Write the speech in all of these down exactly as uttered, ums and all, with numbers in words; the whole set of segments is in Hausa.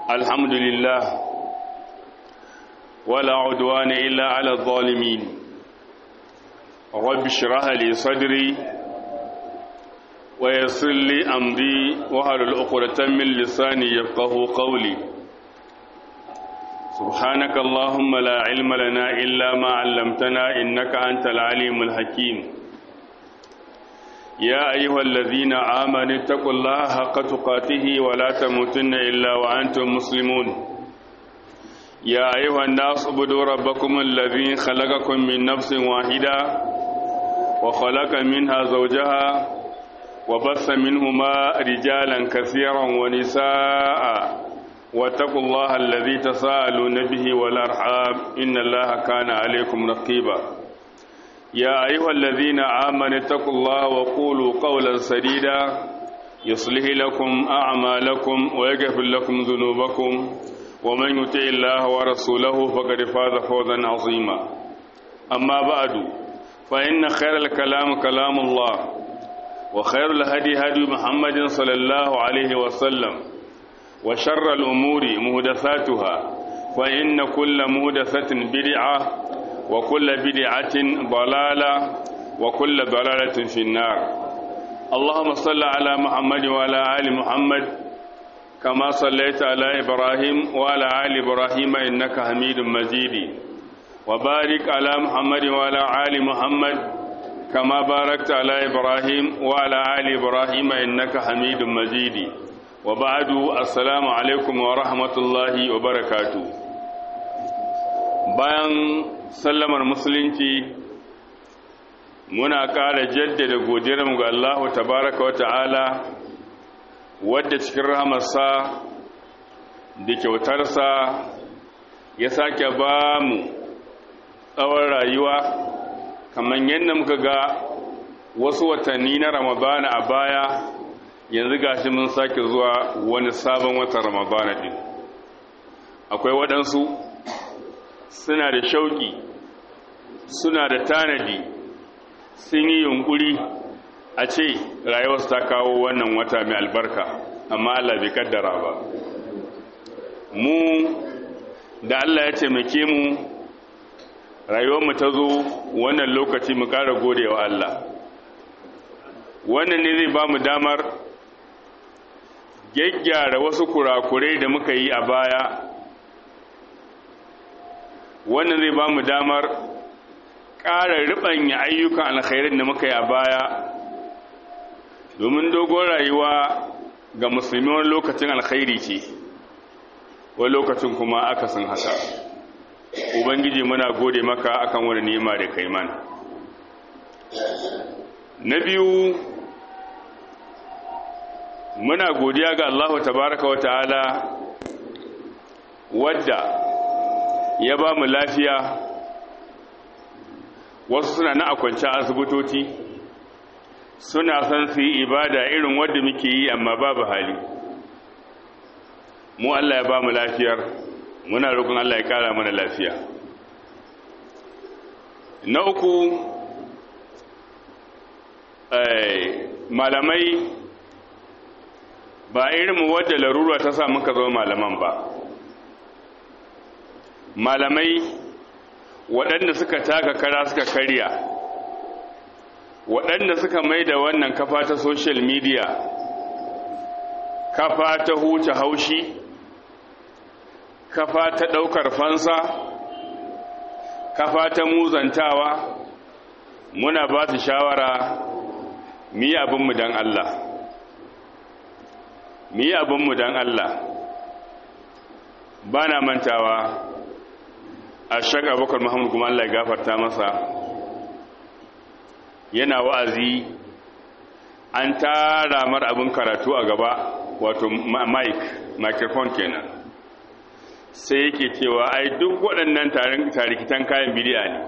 الحمد لله ولا عدوان إلا على الظالمين رب اشرح لي صدري ويسر لي أمري واحلل عقدة من لساني يفقهوا قولي سبحانك اللهم لا علم لنا إلا ما علمتنا إنك أنت العليم الحكيم يا أيها الذين آمنوا اتقوا الله حق تقاته ولا تموتن إلا وأنتم مسلمون يا أيها الناس اعبدوا ربكم الذي خلقكم من نفس واحدة وخلق منها زوجها وبث منهما رجالا كثيرا ونساء واتقوا الله الذي تساءلون به والأرحام إن الله كان عليكم رقيبا يا أيها الذين آمنوا اتقوا الله وقولوا قولا سديدا يصلح لكم أعمالكم ويغفر لكم ذنوبكم ومن يطع الله ورسوله فقد فاز فوزا عظيما أما بعد فإن خير الكلام كلام الله وخير الهدي هدي محمد صلى الله عليه وسلم وشر الأمور محدثاتها فإن كل محدثة بدعة وكل بدعة ضلالة وكل ضلالة في النار اللهم صل على محمد وعلى آل محمد كما صليت على إبراهيم وعلى آل إبراهيم إنك حميد مجيد وبارك على محمد وعلى آل محمد كما باركت على إبراهيم وعلى آل إبراهيم إنك حميد مجيد وبعد السلام عليكم ورحمة الله وبركاته bayan sallamar musulunci muna ƙara jaddada godiyarmu ga Allah tabaraka wa ta'ala wadda cikin rahamarsa da kyautarsa ya sake ba mu tsawon rayuwa kamar yadda muka ga wasu watanni na Ramadana a baya yanzu gashi mun sake zuwa wani sabon watan Ramadana din akwai waɗansu suna da shauki suna da tanadi sun yi yunkuri a ce rayuwarsu ta kawo wannan wata mai albarka amma Allah bai kaddara ba mu da Allah ya taimake mu rayuwarmu ta zo wannan lokaci mu ƙara godewa Allah wannan ne zai ba mu damar gyaggyara wasu kurakurai da muka yi a baya wannan zai ba mu damar ƙara riɓanya ayyukan alkhairin da muka yi a baya domin dogon rayuwa ga musulmi wani lokacin alkhairi ce wani lokacin kuma akasin haka ubangiji muna gode maka akan wani nema da kai mana na biyu muna godiya ga Allah tabaraka wa ta'ala wadda ya ba mu lafiya wasu suna na akwanci asibitoci suna san su yi ibada irin wadda muke yi amma babu hali mu Allah ya ba mu lafiyar muna roƙon Allah ya ƙara mana lafiya na uku malamai ba irin wadda larura ta sa muka zama malaman ba malamai waɗanda suka taka kara suka karya waɗanda suka mai da wannan kafa ta social media kafa ta huce haushi kafa ta ɗaukar fansa kafa ta muzantawa muna ba su shawara mu yi abinmu don Allah mu yi abinmu don Allah ba na mantawa a shaka bakar muhammadu kuma Allah ya gafarta masa yana wa'azi an tara mar abin karatu a gaba wato mic microphone kenan sai yake cewa ai duk waɗannan tarikitan kayan bidiya ne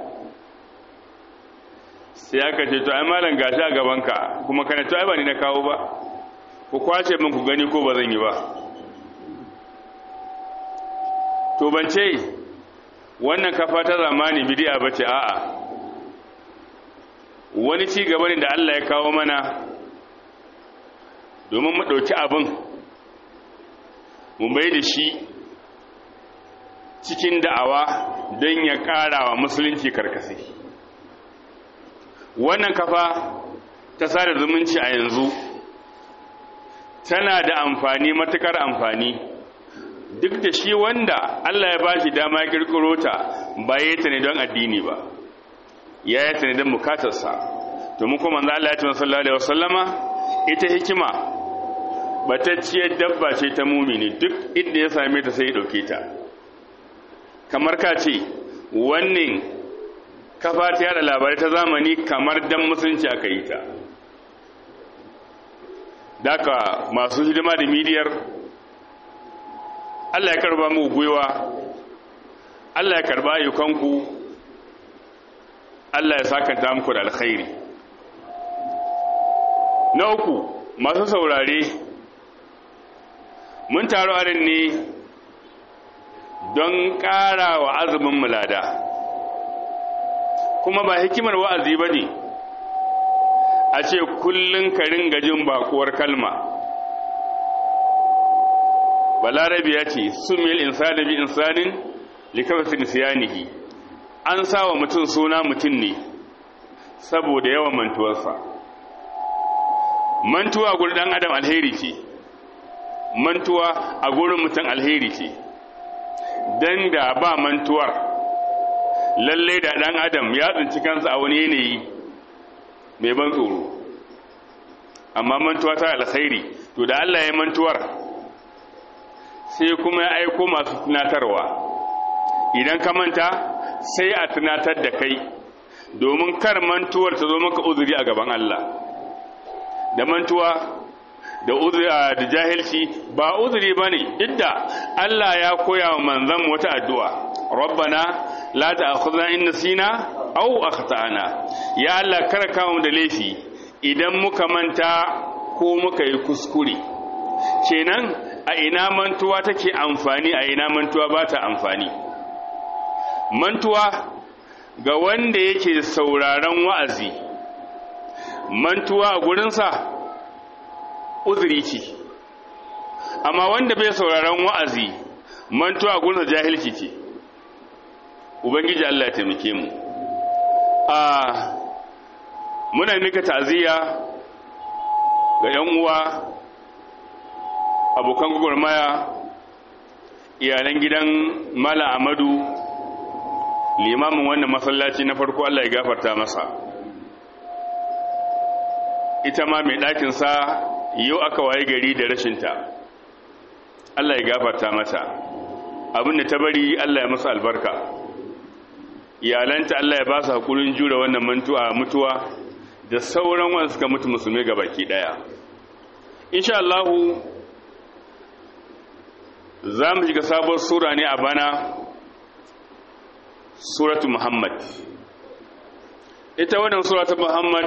sai aka ce to ai malam gashi a gabanka kuma kana to ai ba ni na kawo ba ku kwace min ku gani ko ba zan yi ba to ban ce wannan kafa ta zamani bidiya bace a'a wani ci gaba ne da Allah ya kawo mana domin mu dauki abin mu mai da shi cikin da'awa don ya ƙara wa musulunci karkasai. Wannan kafa ta sada zumunci a yanzu tana da amfani, matukar amfani, duk da shi wanda Allah ya ba shi dama ya kirkiro ta ba ya yi ta ne don addini ba, ya yi ta ne don bukatarsa. To mu kuma manzo Allah ya ce sallallahu alaihi wasallama, ita hikima batacciyar dabba ce ta mumini, duk inda ya same ta sai ya dauke ta. Kamar ka ce wannan kafa ta yada labarai ta zamani kamar dan musulunci aka yi ta. Daka masu hidima da midiyar, Allah ya karba mu gwiwa, Allah ya karba ayyukanku, Allah ya sakanta muku da alkhairi. Na uku, masu saurare, mun taro a ne don ƙara wa azumin mulada, kuma ba hikimar wa'azi ba ne a ce kullum ka ringa jin bakuwar kalma. Balarabi ya ce sumil insani bi insanin likafin siyanihi, an sawa mutum suna mutum ne saboda yawan mantuwarsa. Mantuwa gurin dan adam alheri ce, mantuwa a gurin mutum alheri ce, dan da ba mantuwar lalle da dan adam ya tsinci kansa a wani yanayi mai ban tsoro. Amma mantuwa ta alkhairi, to da Allah ya mantuwar sai kuma ya aiko masu tunatarwa. Idan ka manta sai a tunatar da kai, domin kar mantuwar ta zo maka uzuri a gaban Allah. Da mantuwa da uzuri da jahilci ba uzuri bane, duk da Allah ya koya wa manzon wata addu'a, rabbana la ta'khudhna in nasina aw akhtana, ya Allah kar ka mu da laifi idan muka manta ko muka yi kuskure. Kenan a ina mantuwa take amfani, a ina mantuwa ba ta amfani. Mantuwa ga wanda yake sauraron wa'azi, mantuwa a gurinsa uzuri ce, amma wanda bai sauraron wa'azi mantuwa a gurinsa jahilci ce. Ubangiji Allah ya taimake mu. A muna mika ta'aziyya ga ‘yan uwa, abokan gwagwarmaya, iyalan gidan Mala Amadu, limamin wannan masallaci na farko, Allah ya gafarta masa. Ita ma mai ɗakinsa yau aka waye gari da rashinta, Allah ya gafarta mata. Abin da ta bari Allah ya masa albarka. Iyalanta Allah ya ba su haƙurin jure wannan mantuwa mutuwa da sauran wanda suka mutu musulmai ga baki ɗaya. Insha Allahu za mu shiga sabon sura ne a bana, suratu Muhammad. Ita wannan suratu Muhammad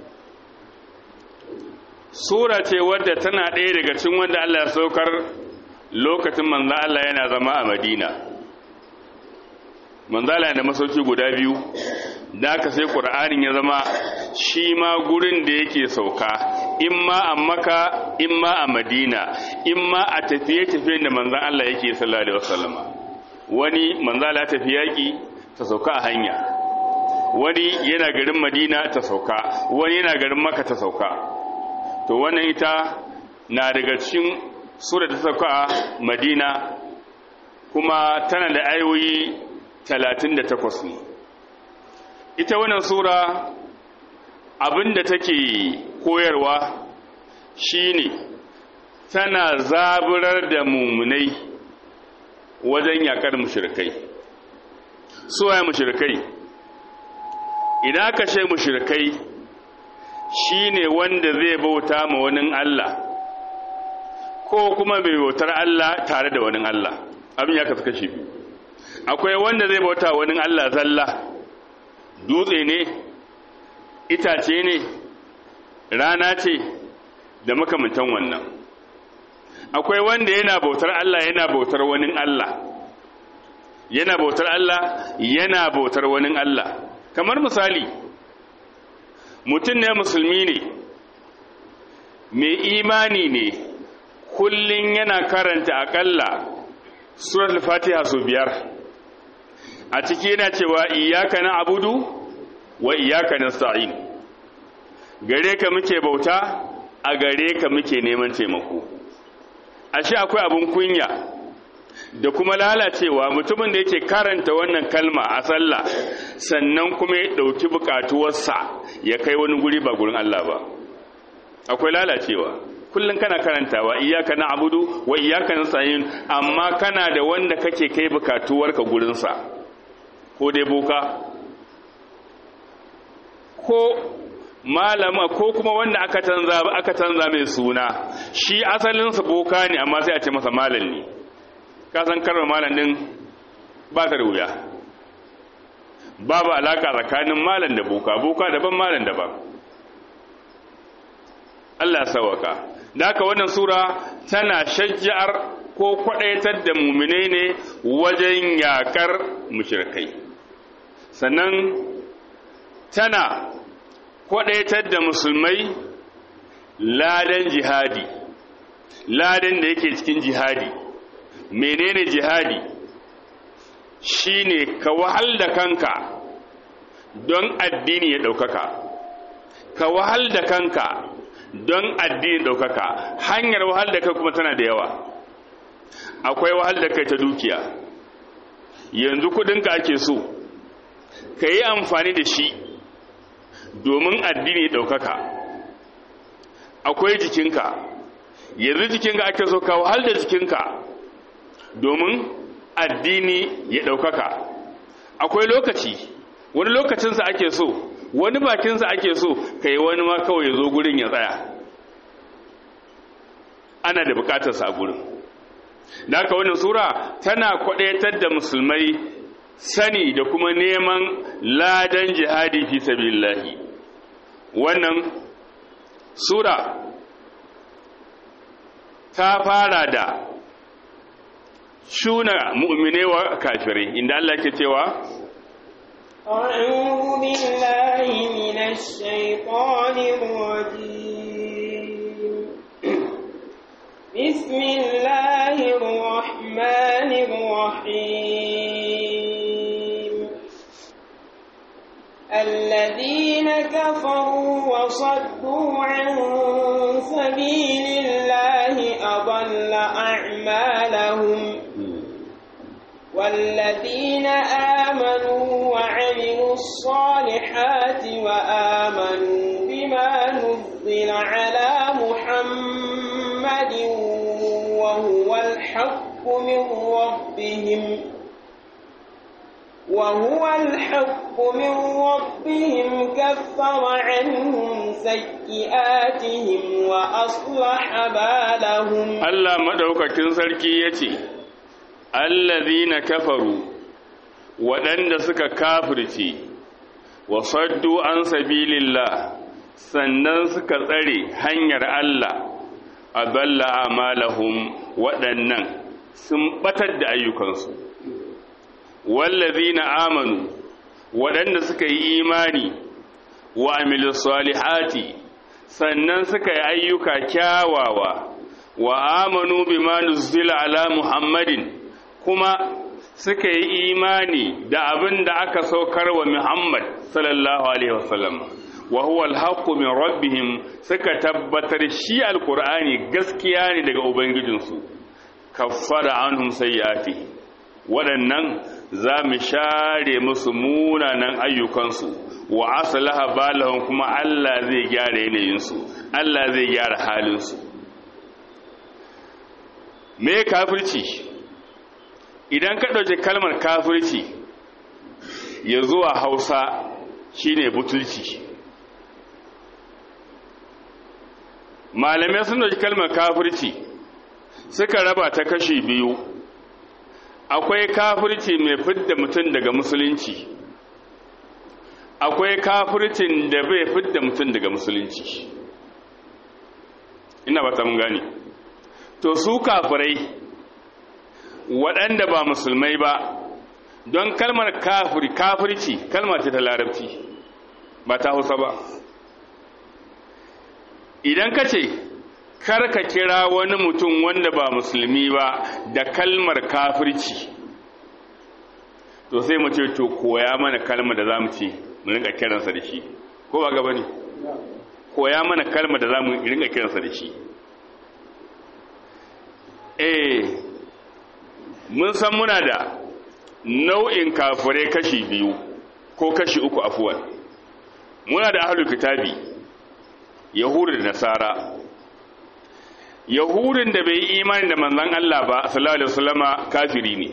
sura ce wadda tana ɗaya daga cikin wanda Allah ya saukar lokacin manzo Allah yana zama a Madina. Manzo Allah yana da masauki guda biyu, da aka sai Qur'anin ya zama shi ma gurin da yake sauka, imma a Makka, imma a Madina, imma a tafiye-tafiyen da manzo Allah yake sallallahu alaihi wasallama. Wani manzo Allah ya tafi yaki ta sauka a hanya, wani yana garin Madina ta sauka, wani yana garin Makka ta sauka. To wannan ita na daga cikin sura ta sauka a Madina, kuma tana da ayoyi talatin da takwas ne. Ita wannan sura abinda take koyarwa shine tana zaburar da mumunai wajen yakar mushrikai. Su waye mushrikai? Idan aka ce mushrikai shine wanda zai bauta ma wani Allah ko kuma bai bautar Allah tare da wani Allah. Abin ya kasu kashi biyu. Akwai wanda zai bauta wani Allah zalla, dutse ne, itace ne, rana ce da makamantan wannan. Akwai wanda yana bautar Allah yana bautar wani Allah, yana bautar Allah yana bautar wani Allah. Kamar misali, mutum ne musulmi ne, mai imani ne, kullun yana karanta akalla suratul fatiha su biyar a ciki yana cewa iyyaka na'budu wa iyyaka nasta'in gare ka muke bauta a gare ka muke neman taimako. Ashe akwai abun kunya da kuma lalacewa mutumin da yake karanta wannan kalma a sallah sannan kuma ya dauki bukatuwarsa ya kai wani guri ba gurin Allah ba. Akwai lalacewa. Kullun kana karantawa iyyaka na'budu wa iyyaka nasta'in amma kana da wanda kake kai bukatuwarka gurin sa. Ko dai boka ko malama ko kuma wanda aka canza aka canza mai suna shi asalin sa boka ne amma sai a ce masa malam ne. Ka san karar malam din ba ta da wuya, babu alaka tsakanin malam da boka, boka daban malam daban. Allah sawaka. Da haka wannan sura tana shajjar ko kwadaitar da mu'minai ne wajen yakar mushrikai, sannan tana kwadaitar da musulmai ladan jihadi, ladan da yake cikin jihadi. Menene jihadi? Shine ka wahal da kanka don addini ya daukaka, ka wahal da kanka don addini daukaka. Hanyar wahal da kai kuma tana da yawa. Akwai wahal da kai ta dukiya, yanzu kudinka ake so ka yi amfani da shi domin addini ya daukaka. Akwai jikinka, yanzu jikinka ake so ka wahal da jikinka domin addini ya daukaka. Akwai lokaci, wani lokacinsa ake so, wani bakinsa ake so, kai wani ma kawai ya zo gurin ya tsaya, ana da bukatarsa a gurin. Da haka wannan sura tana kwadaitar da musulmai sani da kuma neman ladan jihadi fi sabilillahi. Wannan sura ta fara da shuna mu'mine wa kafirai inda Allah ke cewa أعوذ بالله من الشيطان الرجيم بسم الله الرحمن الرحيم الذين كفروا وصدوا عن سبيل الله أضل أعمالهم والذين آمنوا وعملوا الصالحات وآمنوا بما نزل على محمد وهو الحق من ربهم وهو الحق من ربهم كفر عنهم سيئاتهم وأصلح بالهم. الله مدوكاكين سركي يتي الذين كفروا waɗanda suka kafirce wa saddu an sabilillah sannan suka tsare hanyar Allah adalla amalahum waɗannan sun batar da ayyukansu. Wallazina amanu waɗanda suka yi imani wa amilus salihati sannan suka yi ayyuka kyawawa wa amanu bima nuzila ala muhammadin kuma suka yi imani da abin da aka saukar wa Muhammad sallallahu alaihi wasallam wa huwa al-haqqu min rabbihim suka tabbatar shi alqur'ani gaskiya ne daga ubangijinsu kaffara anhum sayyiati waɗannan za mu share musu munanan ayyukansu wa aslaha balahum kuma Allah zai gyara yanayinsu, Allah zai gyara halinsu. Me kafirci? Idan ka ɗauki kalmar kafirci ya zuwa Hausa shine butulci. Malamai sun ɗauki kalmar kafirci suka raba ta kashi biyu. Akwai kafirci mai fidda mutum daga musulunci, akwai kafircin da bai fidda mutum daga musulunci. Ina ba ta mun gani. To su kafirai waɗanda ba musulmai ba, don kalmar kafiri kafirci kalma ce ta larabci ba ta Hausa ba. Idan ka ce kar ka kira wani mutum wanda ba musulmi ba da kalmar kafirci, to sai mu ce to koya mana kalmar da za mu ce mu rinka kiransa da shi, ko ba gaba ne? Koya mana kalmar da za mu rinka kiransa da shi. eh mun san muna da nau'in kafirai kashi biyu ko kashi uku afuwan. Muna da ahlul kitabi, yahudu da nasara. Yahudun da bai imani da manzon Allah ba sallallahu alaihi wasallama kafiri ne.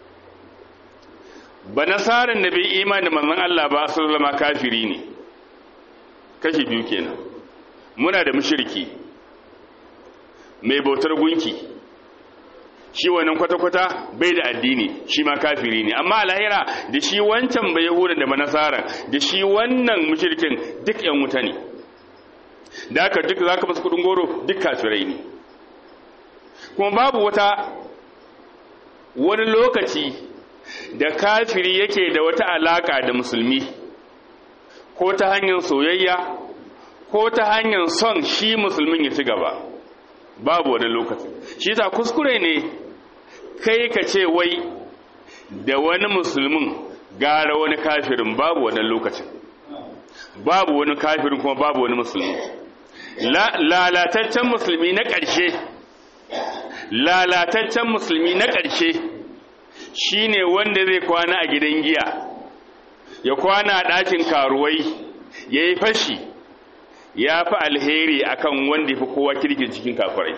Ba nasaran da bai imani da manzon Allah ba sallallahu alaihi wasallama kafiri ne. Kashi biyu kenan. Muna da mushriki mai bautar gunki, shi wannan kwata-kwata bai da addini, shi ma kafiri ne. Amma a lahira da shi wancan bai yahudan da manasara da shi wannan mushrikin duk yan wuta ne. Da haka duk zaka basu kudin goro duk kafirai ne. Kuma babu wata wani lokaci da kafiri yake da wata alaka da musulmi, ko ta hanyar soyayya ko ta hanyar son shi musulmin ya ci gaba. Babu wani lokaci. Shi ta kuskure ne kai ka ce wai da wani musulmin gara wani kafirin. Babu wani lokacin, babu wani kafirin kuma babu wani musulmi. Lalataccen musulmi na ƙarshe lalataccen musulmi na ƙarshe shine wanda zai kwana a gidan giya, ya kwana a ɗakin karuwai, ya yi fashi, ya fi alheri akan wanda ya fi kowa kirkin cikin kafirai.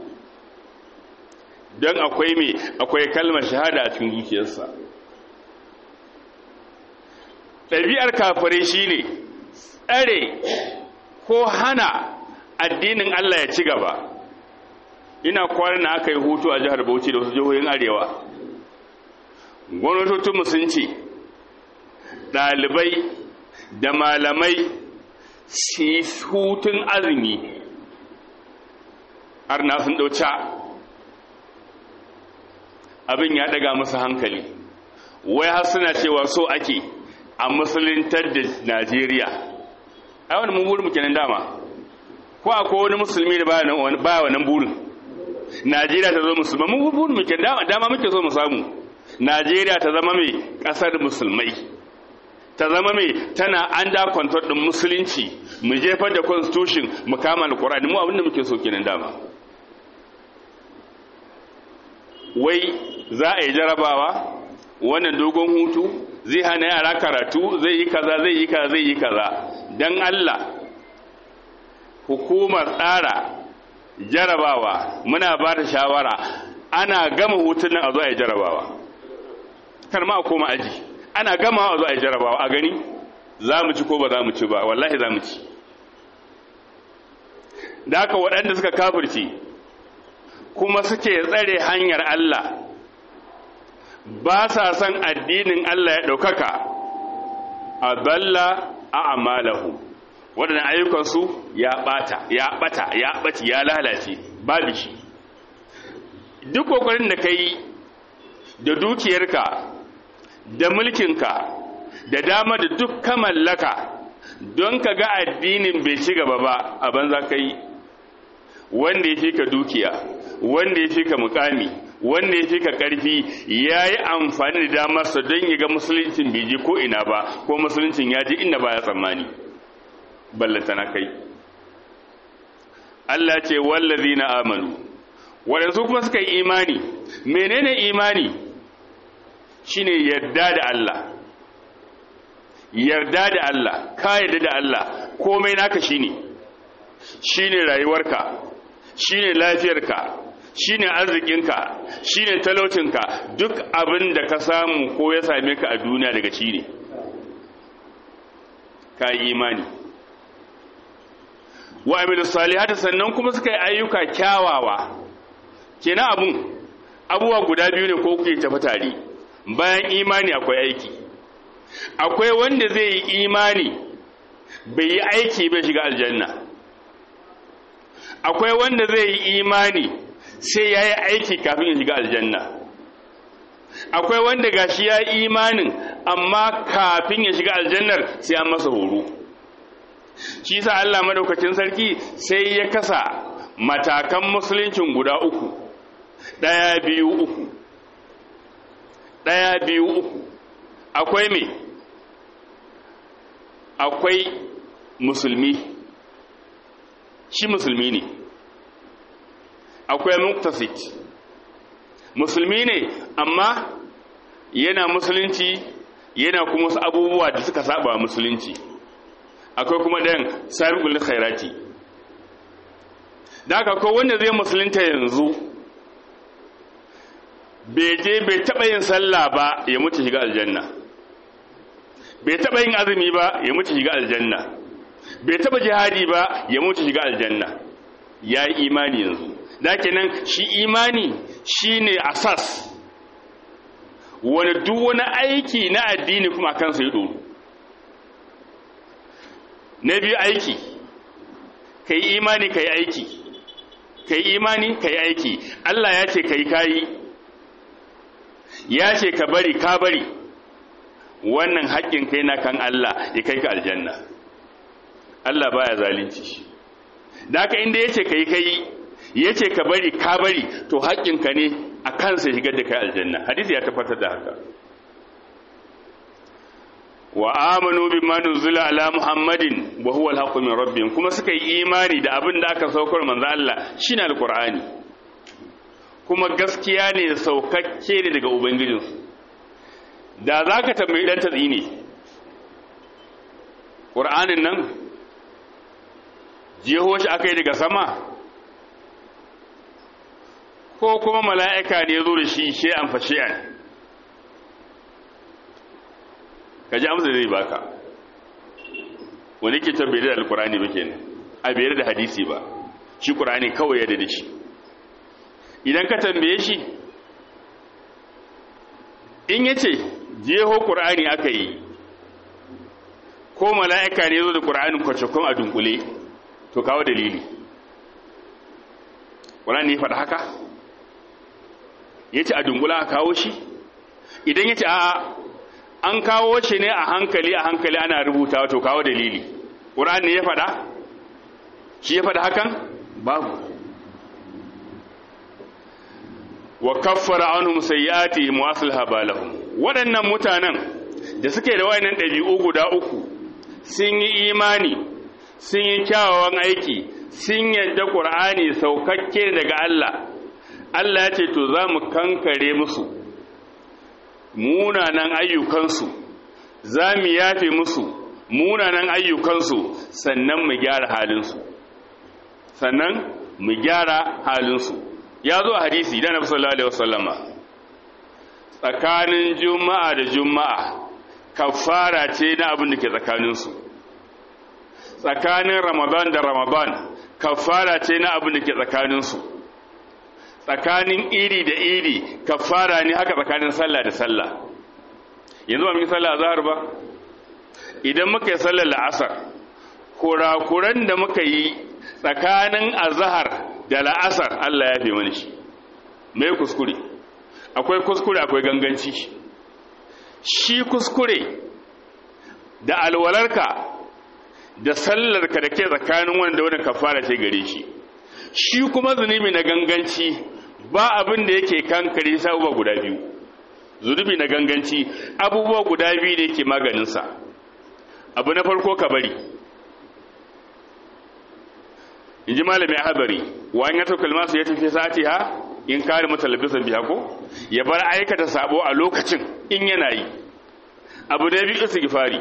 Don akwai me akwai kalmar shahada a cikin zuciyarsa. Ɗabi'ar kafirai shine tsare ko hana addinin Allah ya ci gaba. Ina kwanan na aka yi hutu a jihar Bauchi da wasu jihohin Arewa. Gwamnatocinmu sun ce ɗalibai da malamai su yi hutun azumi, har na sun ɗauca. Abin ya ɗaga musu hankali, wai har suna cewa so ake a musuluntar da Najeriya. Ai wani mun burin mu kenan dama, ko akwai wani musulmi da baya wannan burin Najeriya ta zo musulma? Mun burin mu kenan dama muke so mu samu Najeriya ta zama mai ƙasar musulmai, ta zama mai tana under control ɗin musulunci, mu jefar da constitution mu kama alƙur'ani. Mu abinda muke so kenan dama. Wai za a yi jarabawa, wannan dogon hutu zai hana yara karatu, zai yi kaza zai yi kaza zai yi kaza. Dan Allah, hukumar tsara jarabawa muna ba ta shawara, ana gama hutun nan a zo a yi jarabawa, kar ma a koma aji. Ana gama a zo a yi jarabawa a gani za mu ci ko ba za mu ci ba. Wallahi za mu ci. Da haka waɗanda suka kafirci kuma suke tsare hanyar Allah, ba sa son addinin Allah ya ɗaukaka, a balla a amalahu, waɗannan ayyukansu ya ɓata ya ɓata ya ɓaci ya lalace, babu shi. Duk ƙoƙarin da ka yi da dukiyarka da mulkinka da dama da duk ka mallaka don ka ga addinin bai ci gaba ba, a banza ka yi. Wanda ya fi ka dukiya, wanda ya fi ka mukami, wanda ya fi ka ƙarfi, ya yi amfani da damarsa don ya ga musuluncin bai je ko ina ba, ko musuluncin ya je inda ba ya tsammani, ballanta na kai. Allah ce wallazi na amanu, waɗansu kuma suka yi imani. Menene imani? Shine yarda da Allah, yarda da Allah, ka yarda da Allah, komai naka shine shine rayuwarka, shine lafiyarka, shine arzikinka, shine talaucinka. Duk abin da ka samu ko ya same ka a duniya daga shi ne. Ka yi imani. Wa amilu salihati, sannan kuma suka yi ayyuka kyawawa. Kenan abun abubuwa guda biyu ne ko kuke tafi tare. Bayan imani akwai aiki. Akwai wanda zai yi imani bai yi aiki bai shiga aljanna. Akwai wanda zai yi imani sai ya yi aiki kafin ya shiga aljanna. Akwai wanda gashi ya yi imanin amma kafin ya shiga aljannar sai an masa horo. Shi sa Allah madaukakin sarki sai ya kasa matakan musuluncin guda uku, ɗaya biyu uku ɗaya biyu uku akwai me akwai musulmi, shi musulmi ne. Akwai muktasid, musulmi ne amma yana musulunci yana kuma wasu abubuwa da suka saba musulunci. Akwai kuma ɗayan sabiqul khairati. Da haka ko wanda zai musulunta yanzu bai je bai taɓa yin sallah ba ya mutu shiga aljanna, bai taɓa yin azumi ba ya mutu shiga aljanna, bai taɓa jihadi ba ya mutu shiga aljanna, ya yi imani yanzu. Da kenan shi imani shi ne asas wani duk wani aiki na addini kuma kansa ya ɗoru. Na biyu aiki, ka yi imani ka yi aiki, ka yi imani ka yi aiki. Allah ya ce ka yi kayi, ya ce ka bari ka bari, wannan haƙƙin kai na kan Allah ya kai ka aljanna. Allah baya zalunci. Da haka inda ya ce ka yi kayi, ya ce ka bari ka bari, to haƙƙinka ne a kansa shigar da kai aljanna. Hadisi ya tabbatar da haka. Wa amanu bima nuzila ala Muhammadin wa huwa al-haqqu min rabbihim, kuma suka yi imani da abin da aka saukar manzo Allah shine alqur'ani, kuma gaskiya ne saukakke ne daga ubangijinsu. Da zaka tambayi dan tatsini qur'anin nan jeho shi akai daga sama ko kuma mala'ika ne zo da shi shay'an fa shay'an, kaji amsa zai baka. Wani ke tabbai da alkurani ba kenan, a biyar da hadisi ba, shi kurani kawai yadda da shi. Idan ka tambaye shi in yace jeho kurani aka yi ko mala'ika ne zo da kur'anin kwacakon a dunkule, to kawo dalili. Kurani ya faɗa haka yace a dunkula a kawo shi. Idan yace a'a an kawo shi ne a hankali a hankali ana rubuta, to kawo dalili. Qur'ani ne ya faɗa? Shi ya faɗa hakan? Babu. Wa kaffara anhum sayyi'atihim wa aslaha balahum. Waɗannan mutanen da suke da wayannan ɗabi'u guda uku, sun yi imani, sun yi kyawawan aiki, sun yadda Qur'ani saukakke daga Allah. Allah ya ce to za mu kankare musu munanan ayyukansu, za mu yafe musu munanan ayyukansu, sannan mu gyara halinsu, sannan mu gyara halinsu. Ya zo a hadisi da Nabi sallallahu alaihi wasallama, tsakanin juma'a da juma'a kafara ce na abin da ke tsakaninsu, tsakanin ramadan da ramadan kafara ce na abin da ke tsakaninsu, tsakanin iri da iri kafara ne, haka tsakanin sallah da sallah. Yanzu ba mun yi sallah azhar ba, idan muka yi sallar la'asar, kurakuran da muka yi tsakanin azhar da la'asar Allah ya fi mana shi. Me kuskure? Akwai kuskure akwai ganganci. Shi kuskure da alwalarka da sallarka da ke tsakanin wanda wani kafara ce gare shi. Shi kuma zunubi na ganganci ba abin da yake kankare sa abubuwa guda biyu. Zunubi na ganganci abubuwa guda biyu da yake maganinsa. Abu na farko ka bari. In ji malami a habari, wa an yato kalmasu ya tafi sati ha in kare matalabisan biya ko? Ya bar aikata sabo a lokacin in yana yi. Abu na biyu istighfari.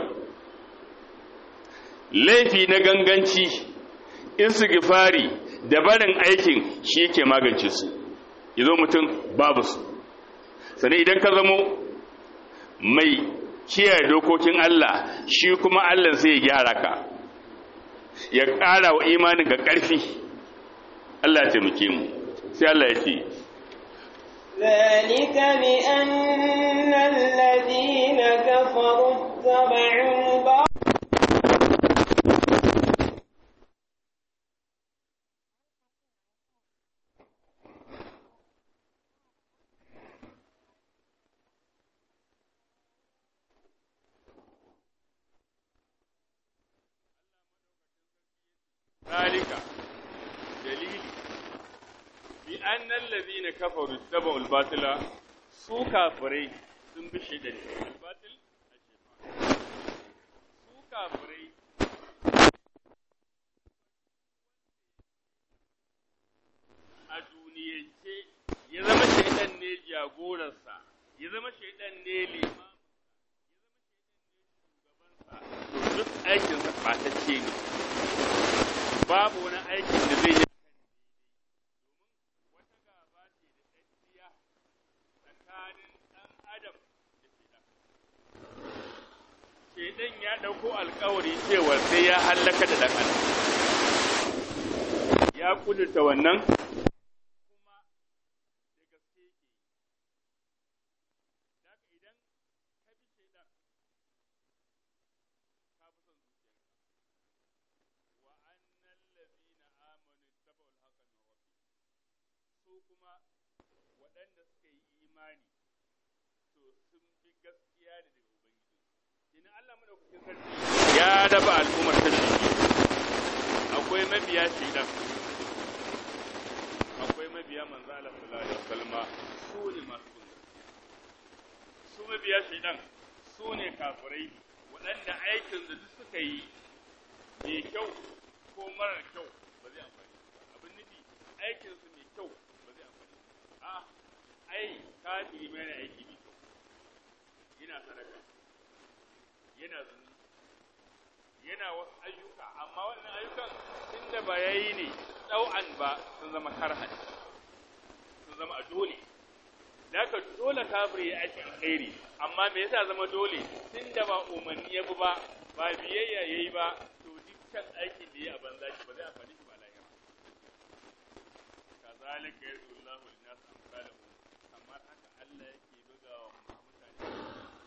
Laifi na ganganci, istighfari da barin aikin shi yake magance su. Yazo mutum babu su. Sannan idan ka zamo mai kiyaye dokokin Allah, shi kuma Allah sai ya gyara ka, ya ƙara wa imanin ga ƙarfi. Allah ya taimake mu. Sai Allah ya ce ذلك بأن الذين كفروا اتبعوا بعض ذلك دليل annal ladina kafaru tabul batila su kafirai sun bi shaidan al-batil al-shaytan su kafirai a duniyance ya zama shaidan ne jagoransa ya zama shaidan ne limamin duk aikinsa ɓatacce ne babu wani aikin da zai yi domin wata gaba ce da ɗaɗɗiya tsakanin ɗan adam da shaidan shaidan ya ɗauko alkawari cewa sai ya hallaka da ɗan adam ya kudurta wannan kuma da gaske yake daga idan ka bi shaidan kuma waɗanda suka yi imani to sun bi gaskiya da daga Ubangiji. Ina Allah madaukakin sarki ya raba al'ummar ta shi akwai mabiya shaidan akwai mabiya manzo Allah sallallahu alaihi wasallam su ne masu sunna su mabiya shaidan su ne kafirai waɗanda aikin da duk suka yi mai kyau ko marar kyau ba zai amfani abin nufi aikinsu mai kyau a ai kafiri mai aiki mai kyau yana sadaka yana zuni yana wasu ayyuka amma wannan ayyukan inda ba yayi ne ɗau'an ba sun zama karhan sun zama a dole da ka dole kafiri ya aiki alkhairi amma me yasa zama dole tunda ba umarni ya bi ba ba biyayya yayi ba to dukkan aikin da ya a banza shi ba zai amfani shi ba lahira kazalika yadullahu linnas amsalahu kamar haka Allah yake bugawa mutane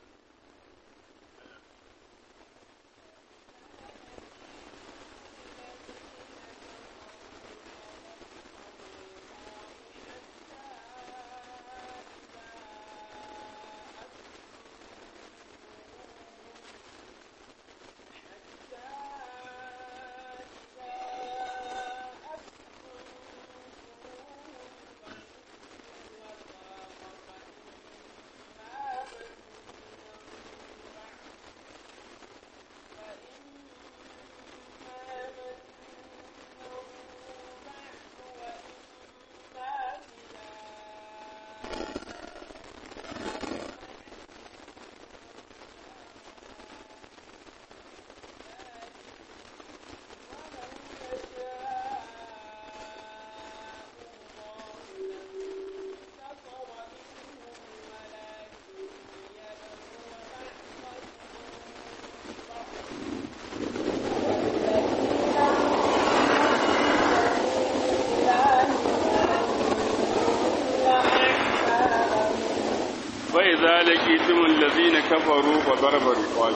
وإذا لقيتم الذين كفروا فضرب الرقاب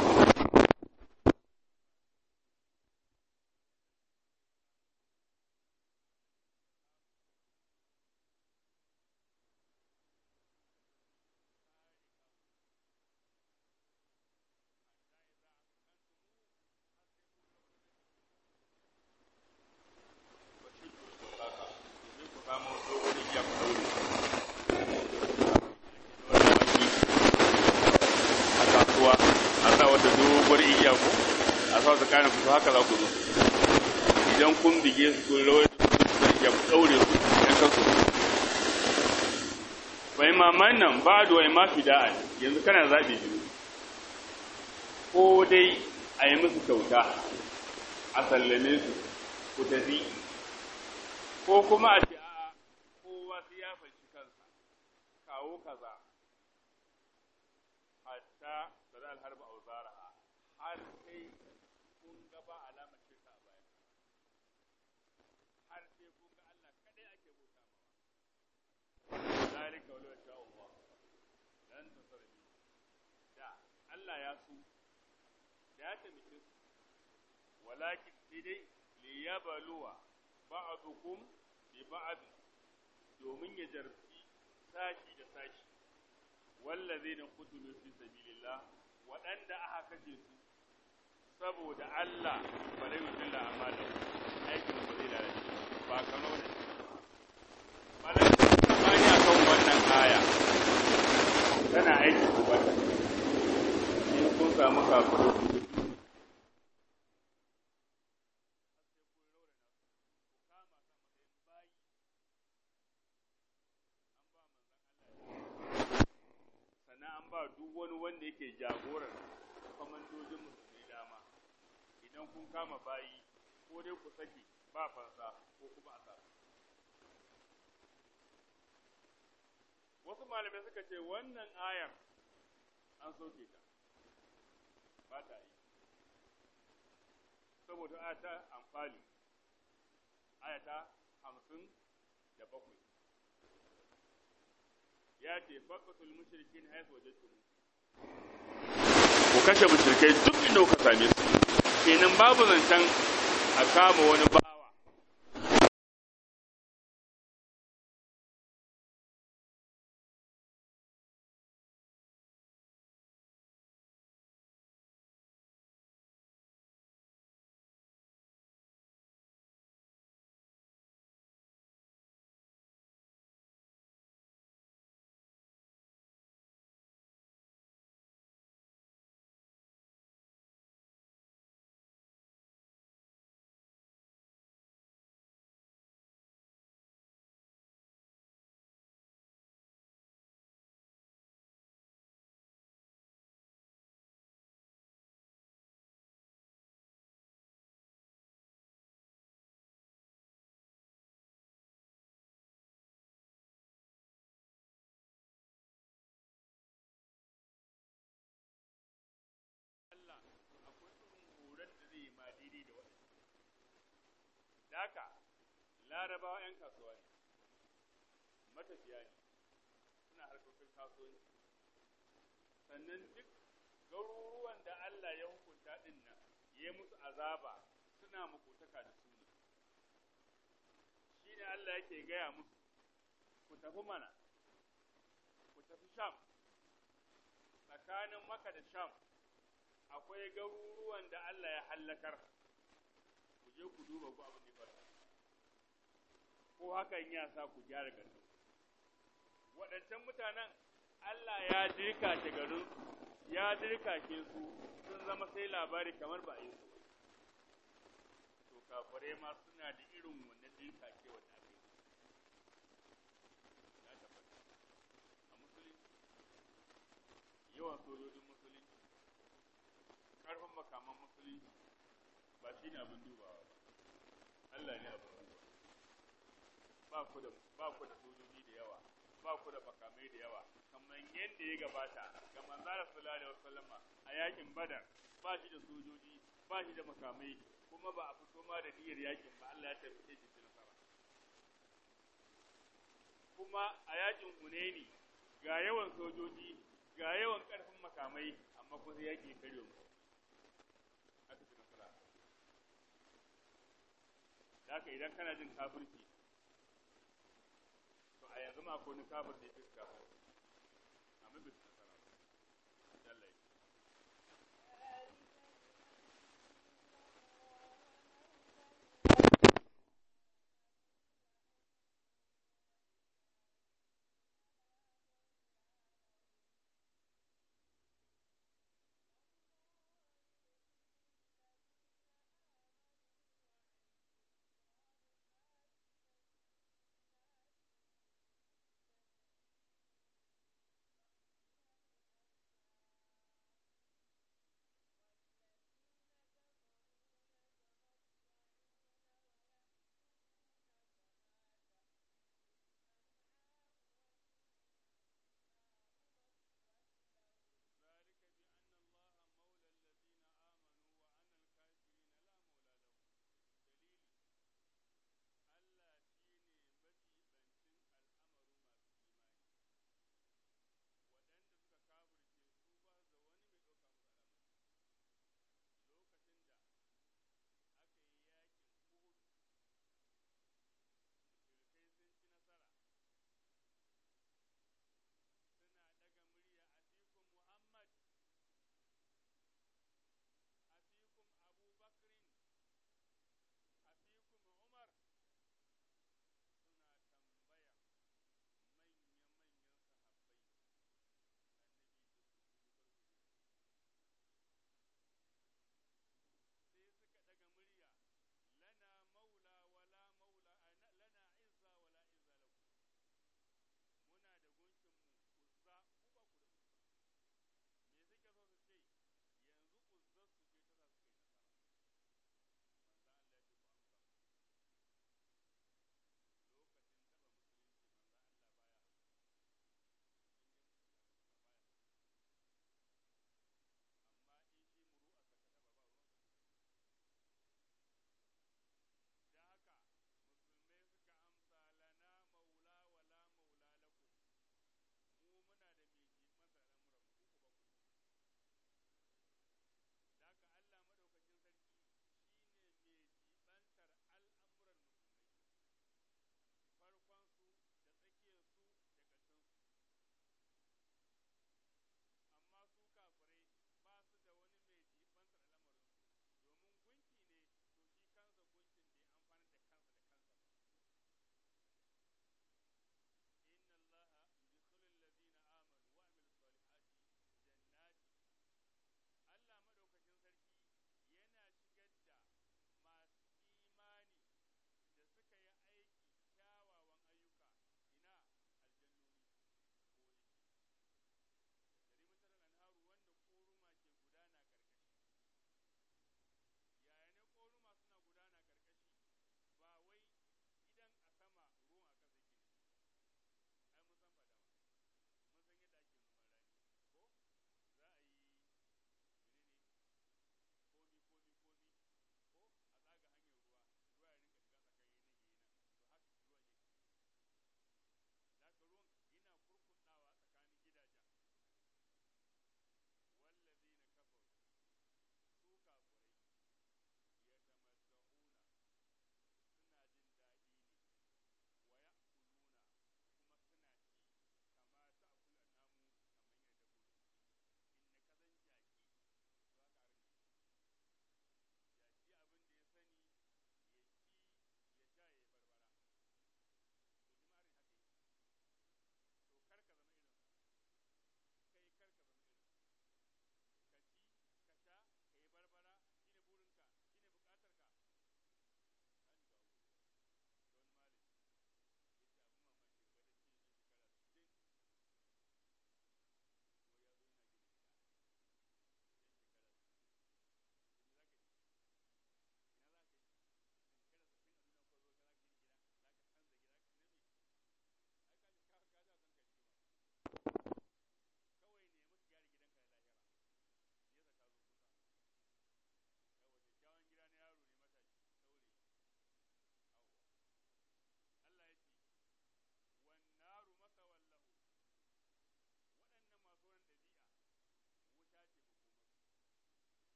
tsakanin ku haka za ku zo idan kun bige su kun rawar da ya daure su dan kansu bai maman nan ba da wai mafi da'a yanzu kana zabi biyu ko dai a yi musu kyauta a sallame su ku tafi ko kuma a ce a'a kowa sai ya fashi kansa kawo kaza hatta da za alharba auzara har sai kun ga ba alamar shirka a bayan har sai kun ga Allah kadai ake bauta mawa zalika wala sha Allah dan tasarbi da Allah ya so da ya taimake su walakin dai li yabluwa ba'dukum bi ba'd domin ya jarfi sashi da sashi wallazina qutilu fi sabilillah waɗanda aka kashe su saboda Allah ba zai yudilla amala aikin ba zai lalace ba kamar wanda malamai sun sabani akan wannan aya tana aiki ko ba ta in kun samu kafirai ba duk wani wanda yake jagorar kwamandojin musulmi dama idan kun kama bayi ko dai ku saki ba fansa ko kuma a samu wasu malamai suka ce wannan ayar an soke ta ba ta yi saboda ayata amfani ayata hamsin da bakwai ya ce faƙatul mushrikin haifu wajadtum ku kashe mushrikai duk inda kuka same su kenan babu zancen a kama wani bawa haka larabawa 'yan kasuwa ne matafiya ne suna harkokin kasuwanci sannan duk garuruwan da Allah ya hukunta din nan ya musu azaba suna makotaka da su ne shine Allah yake gaya musu ku tafi mana ku tafi Sham tsakanin Makka da Sham akwai garuruwan da Allah ya hallakar ku je ku duba ku abin da ya ko hakan ya sa ku gyara garin waɗancan mutanen Allah ya dirka shi garin ya dirka ke su sun zama sai labari kamar ba a yi su to kafirai ma suna da irin wannan dirka ke wanda aka yi ya tabbata a musulunci yawan sojojin musulunci ƙarfin makaman musulunci ba shi ne abin dubawa ba Allah ne abin dubawa ba ku da ba ku da sojoji da yawa ba ku da makamai da yawa kamar yadda ya gabata ga manzara sallallahu alaihi wasallama a yakin badar ba shi da sojoji ba shi da makamai kuma ba a fito ma da niyyar yakin ba Allah ya tabbata shi da nasara kuma a yakin hunaini ga yawan sojoji ga yawan karfin makamai amma kuma yaki kare mu aka ci nasara haka idan kana jin kafirci to a yanzu ma ko ni kafir da yake kafir amma bai nasara Allah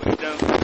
idan